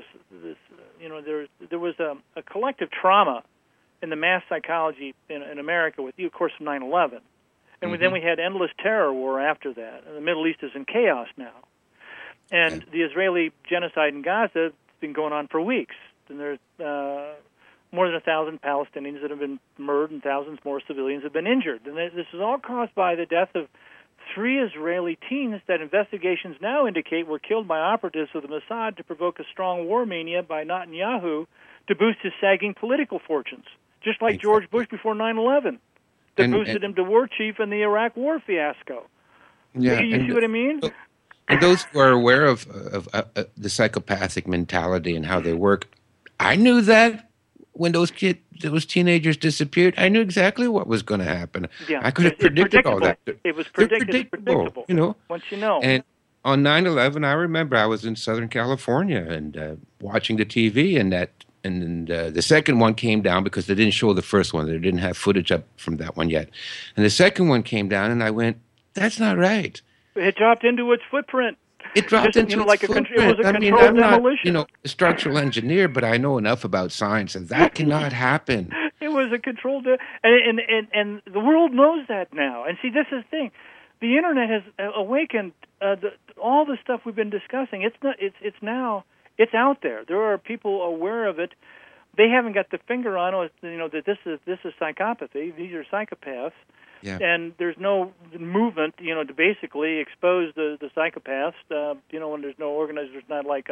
There was a collective trauma in the mass psychology in America with, of course, 9/11. And then we had endless terror war after that. And the Middle East is in chaos now. And the Israeli genocide in Gaza has been going on for weeks. and there's more than 1,000 Palestinians that have been murdered, and thousands more civilians have been injured. And this is all caused by the death of 3 Israeli teens that investigations now indicate were killed by operatives of the Mossad to provoke a strong war mania by Netanyahu to boost his sagging political fortunes, just like George Bush before 9/11, that boosted him to war chief in the Iraq war fiasco. Yeah, you see what I mean? And those who are aware of the psychopathic mentality and how they work, I knew that when those teenagers disappeared, I knew exactly what was going to happen. Yeah, I could have predicted all that. It was predictable, you know. Once you know. And on 9/11, I remember I was in Southern California and watching the TV, and the second one came down because they didn't show the first one. They didn't have footage up from that one yet. And the second one came down, and I went, "That's not right." It dropped into its footprint. It dropped into its footprint. It was a controlled I'm demolition. not, a structural engineer, but I know enough about science, and that cannot happen. It was a controlled, and the world knows that now. And see, this is the thing: the internet has awakened all the stuff we've been discussing. It's now out there. There are people aware of it. They haven't got the finger on it. That this is psychopathy. These are psychopaths. Yeah. And there's no movement, to basically expose the psychopaths. When there's no organized, there's not like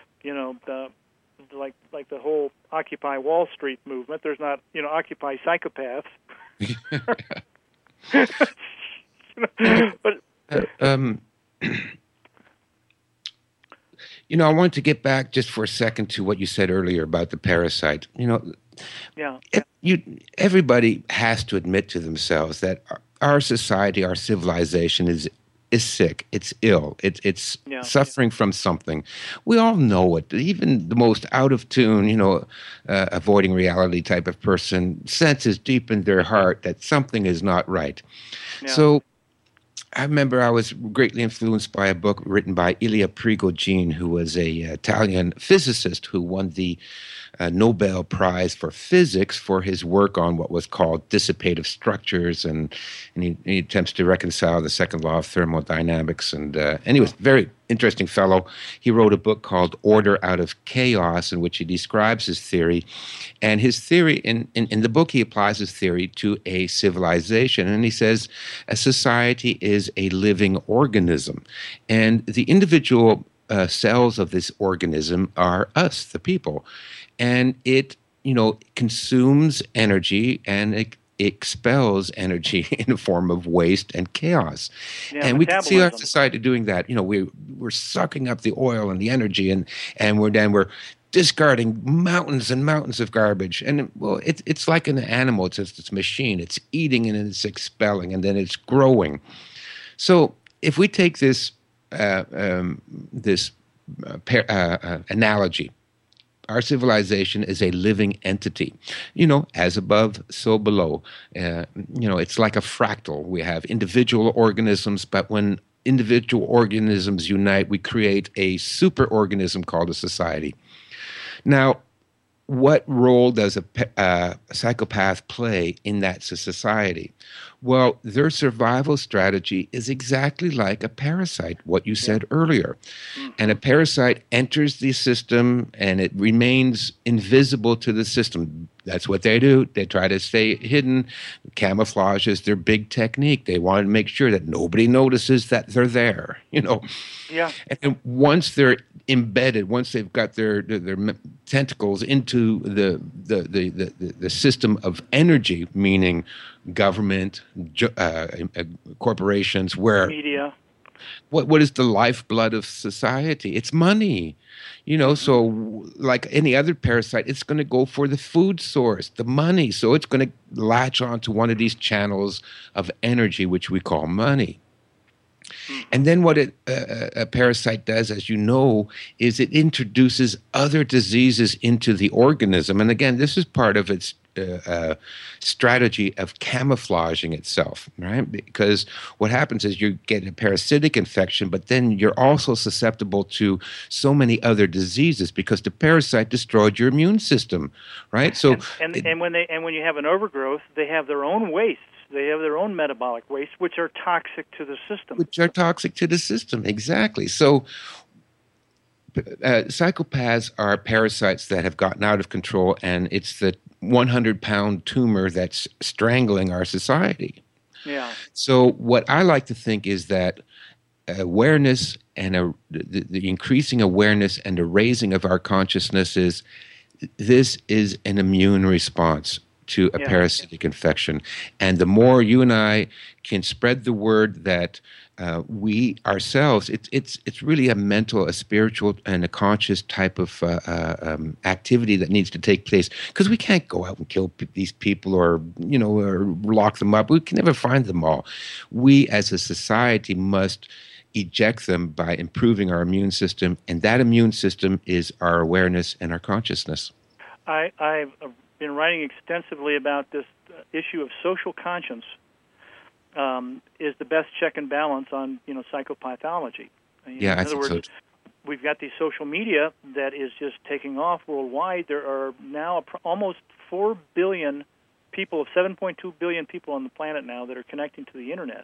like the whole Occupy Wall Street movement. There's not, Occupy Psychopaths. But I wanted to get back just for a second to what you said earlier about the parasite. Yeah. Everybody has to admit to themselves that our society, our civilization is sick. It's ill. It's suffering from something. We all know it. Even the most out of tune, avoiding reality type of person senses deep in their heart that something is not right. Yeah. So I remember I was greatly influenced by a book written by Ilya Prigogine, who was a Italian physicist who won the Nobel Prize for Physics for his work on what was called dissipative structures, and he attempts to reconcile the second law of thermodynamics. And he was a very interesting fellow. He wrote a book called Order Out of Chaos, in which he describes his theory. And his theory, in the book, he applies his theory to a civilization. And he says a society is a living organism. And the individual cells of this organism are us, the people. And it, consumes energy and it expels energy in the form of waste and chaos. Yeah, and we can see our society doing that. We're sucking up the oil and the energy, and we're discarding mountains and mountains of garbage. And it's like an animal. It's a machine. It's eating and it's expelling, and then it's growing. So if we take this analogy, our civilization is a living entity, as above, so below. It's like a fractal. We have individual organisms, but when individual organisms unite, we create a superorganism called a society. Now, what role does a psychopath play in that society? Well, their survival strategy is exactly like a parasite, what you said earlier. Mm-hmm. And a parasite enters the system and it remains invisible to the system. That's what they do. They try to stay hidden. Camouflage is their big technique. They want to make sure that nobody notices that they're there, Yeah. And once they're embedded, once they've got their tentacles into the system of energy, meaning government, corporations, where media. What is the lifeblood of society? It's money. So like any other parasite, it's going to go for the food source, the money. So it's going to latch onto one of these channels of energy, which we call money. And then what a parasite does, as you know, is it introduces other diseases into the organism. And again, this is part of its strategy of camouflaging itself, right? Because what happens is you get a parasitic infection, but then you're also susceptible to so many other diseases because the parasite destroyed your immune system, right? So and when you have an overgrowth, they have their own wastes. They have their own metabolic waste, which are toxic to the system. Exactly. So Psychopaths are parasites that have gotten out of control, and it's the 100-pound tumor that's strangling our society. Yeah. So what I like to think is that awareness and the increasing awareness and the raising of our consciousness this is an immune response to a parasitic infection. And the more you and I can spread the word that we ourselves, it's really a mental, a spiritual, and a conscious type of activity that needs to take place, because we can't go out and kill these people or lock them up. We can never find them all. We as a society must eject them by improving our immune system, and that immune system is our awareness and our consciousness. I've been writing extensively about this issue of social conscience is the best check and balance on psychopathology. In other words, we've got the social media that is just taking off worldwide. There are now almost 4 billion people, of 7.2 billion people on the planet now that are connecting to the internet.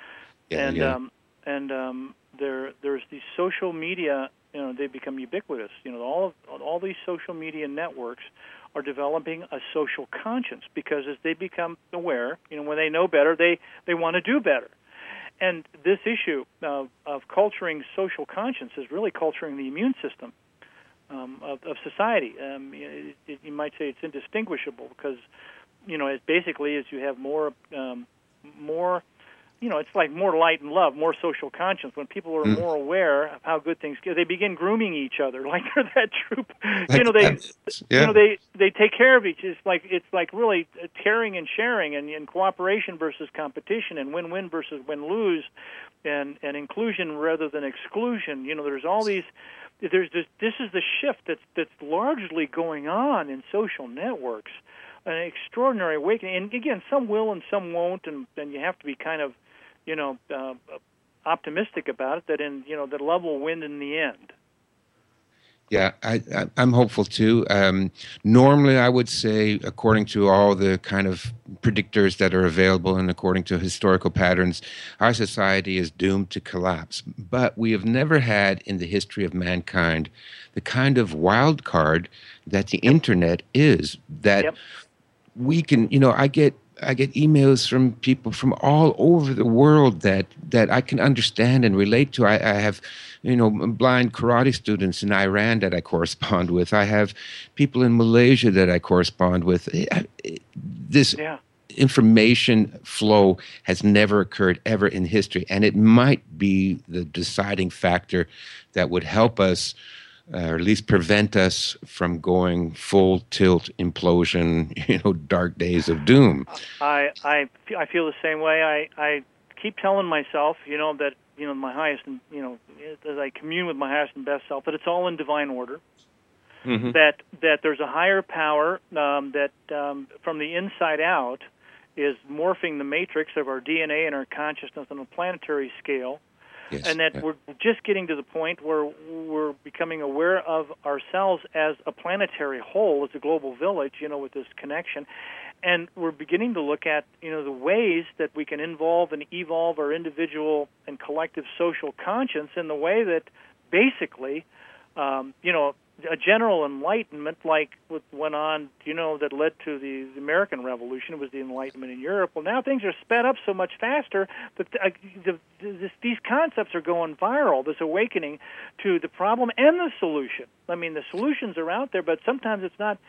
There's these social media. They become ubiquitous. All these social media networks are developing a social conscience, because as they become aware, when they know better, they want to do better. And this issue of culturing social conscience is really culturing the immune system of society. You might say it's indistinguishable, because it basically is you have more. It's like more light and love, more social conscience. When people are more aware of how good things go, they begin grooming each other like they're that troop. They take care of each. It's like really caring and sharing, and cooperation versus competition, and win-win versus win-lose, and inclusion rather than exclusion. There's all these. This is the shift that's largely going on in social networks. An extraordinary awakening, and again, some will and some won't, and you have to be kind of optimistic about it, that love will win in the end. Yeah, I'm hopeful too. Normally, I would say, according to all the kind of predictors that are available and according to historical patterns, our society is doomed to collapse. But we have never had in the history of mankind the kind of wild card that the internet is. That we can, I get emails from people from all over the world that I can understand and relate to. I have, blind karate students in Iran that I correspond with. I have people in Malaysia that I correspond with. This information flow has never occurred ever in history, and it might be the deciding factor that would help us, or at least prevent us from going full tilt implosion, dark days of doom. I feel the same way. I keep telling myself, that my highest, as I commune with my highest and best self, that it's all in divine order. Mm-hmm. That there's a higher power that from the inside out is morphing the matrix of our DNA and our consciousness on a planetary scale. Yes, and that we're just getting to the point where we're becoming aware of ourselves as a planetary whole, as a global village, with this connection. And we're beginning to look at, the ways that we can involve and evolve our individual and collective social conscience in the way that basically, a general enlightenment like what went on, that led to the American Revolution. It was the Enlightenment in Europe. Well, now things are sped up so much faster that these concepts are going viral, this awakening to the problem and the solution. I mean, the solutions are out there, but sometimes it's not,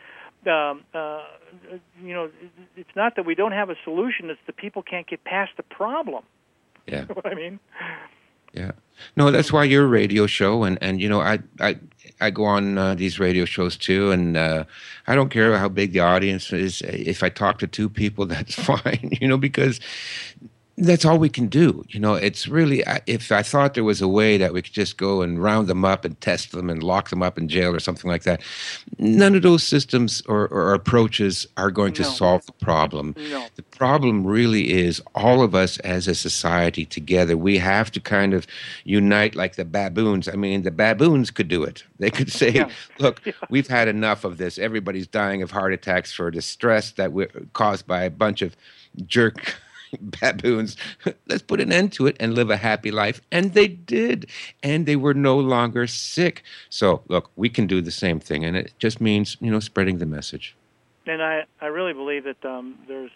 it's not that we don't have a solution. It's the people can't get past the problem. Yeah. You know what I mean? Yeah. No, that's why your radio show, and I go on these radio shows too, and I don't care how big the audience is. If I talk to two people, that's fine, because that's all we can do. It's really, if I thought there was a way that we could just go and round them up and test them and lock them up in jail or something like that, none of those systems or approaches are going to solve the problem. No. The problem really is all of us as a society together. We have to kind of unite like the baboons. I mean, the baboons could do it. They could say, look, we've had enough of this. Everybody's dying of heart attacks for the stress that we're caused by a bunch of jerk baboons. Let's put an end to it and live a happy life. And they did. And they were no longer sick. So, look, we can do the same thing. And it just means, spreading the message. And I really believe that there's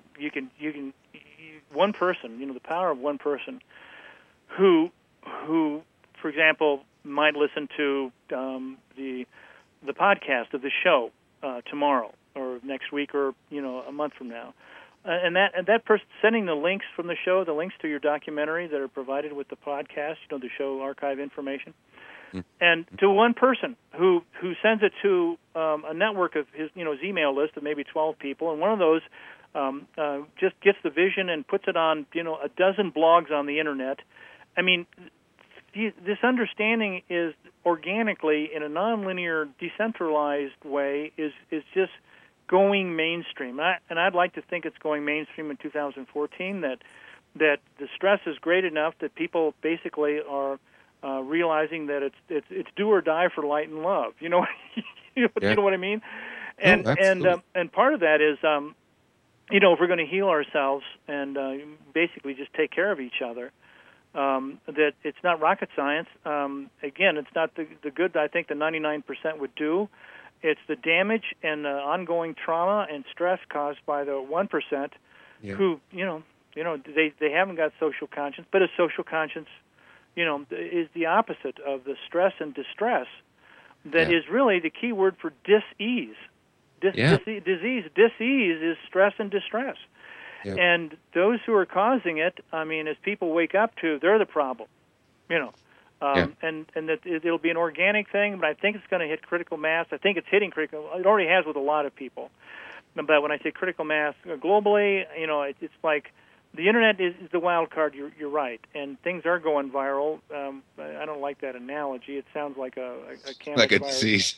one person, the power of one person who, for example, might listen to the podcast of the show tomorrow or next week or a month from now, and that person sending the links from the show, the links to your documentary that are provided with the podcast, the show archive information, and to one person who sends it to a network of his his email list of maybe 12 people, and one of those just gets the vision and puts it on a dozen blogs on the internet. I mean, this understanding is organically, in a nonlinear, decentralized way, is just going mainstream. And I'd like to think it's going mainstream in 2014. That the stress is great enough that people basically are realizing that it's do or die for light and love. You know what I mean? And and part of that is if we're going to heal ourselves and basically just take care of each other. That it's not rocket science. Again, it's not the good I think the 99% would do. It's the damage and the ongoing trauma and stress caused by the 1% who, they haven't got social conscience, but a social conscience, is the opposite of the stress and distress that is really the key word for dis-ease. Disease is stress and distress. Yep. And those who are causing it, as people wake up to, they're the problem, and that it'll be an organic thing, but I think it's going to hit critical mass. I think it's hitting critical. It already has with a lot of people. But when I say critical mass globally, it's like the internet is the wild card. You're right, and things are going viral. I don't like that analogy. It sounds like a cancer like a virus. disease.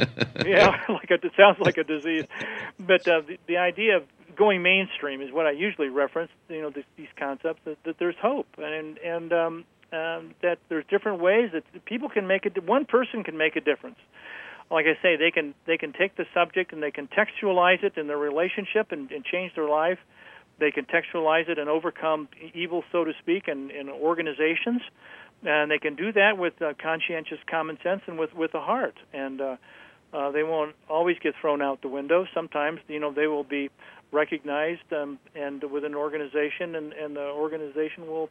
It sounds like a disease. But the idea of going mainstream is what I usually reference. These concepts that there's hope and that there's different ways that people can make it. One person can make a difference. Like I say, they can take the subject and they can contextualize it in their relationship and change their life. They can contextualize it and overcome evil, so to speak, in organizations, and they can do that with conscientious common sense and with a heart. And they won't always get thrown out the window. Sometimes, they will be recognized and with an organization, and the organization will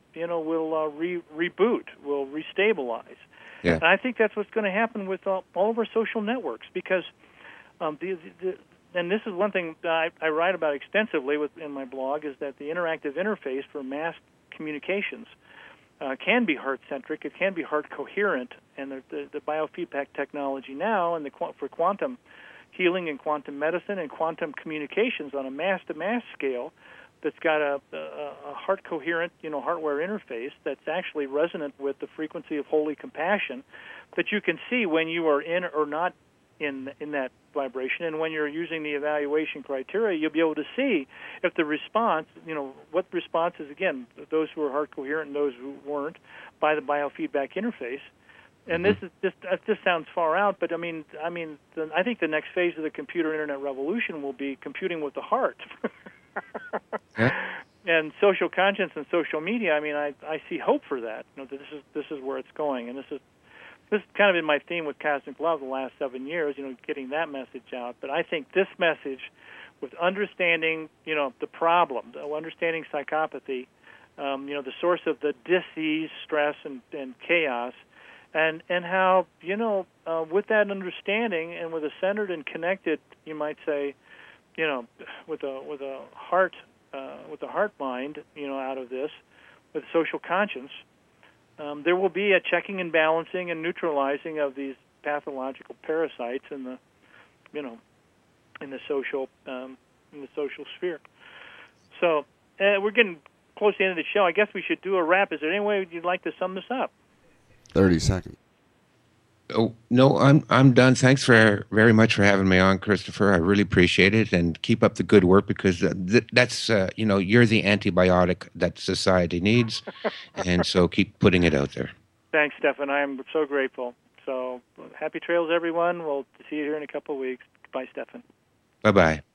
reboot, will restabilize. Yeah. And I think that's what's going to happen with all of our social networks, because and this is one thing that I write about extensively in my blog, is that the interactive interface for mass communications can be heart-centric, it can be heart-coherent, and the biofeedback technology now and for quantum healing and quantum medicine and quantum communications on a mass-to-mass scale that's got a heart-coherent, hardware interface that's actually resonant with the frequency of holy compassion that you can see when you are in or not in that vibration. And when you're using the evaluation criteria, you'll be able to see if the response, what response is, again, those who are heart-coherent and those who weren't, by the biofeedback interface. And this sounds far out, but I think the next phase of the computer internet revolution will be computing with the heart. And social conscience and social media. I see hope for that. This is where it's going, and this has kind of been my theme with Cosmic Love the last 7 years. Getting that message out. But I think this message, with understanding, the problem, understanding psychopathy, the source of the dis-ease, stress, and chaos. And how, with that understanding and with a centered and connected, you might say, with a heart mind, out of this, with social conscience, there will be a checking and balancing and neutralizing of these pathological parasites in the, in the social sphere. So we're getting close to the end of the show. I guess we should do a wrap. Is there any way you'd like to sum this up? 30 seconds. Oh, no, I'm done. Thanks very much for having me on, Christopher. I really appreciate it, and keep up the good work, because that's you're the antibiotic that society needs, and so keep putting it out there. Thanks, Stefan. I am so grateful. So happy trails, everyone. We'll see you here in a couple of weeks. Bye, Stefan. Bye-bye.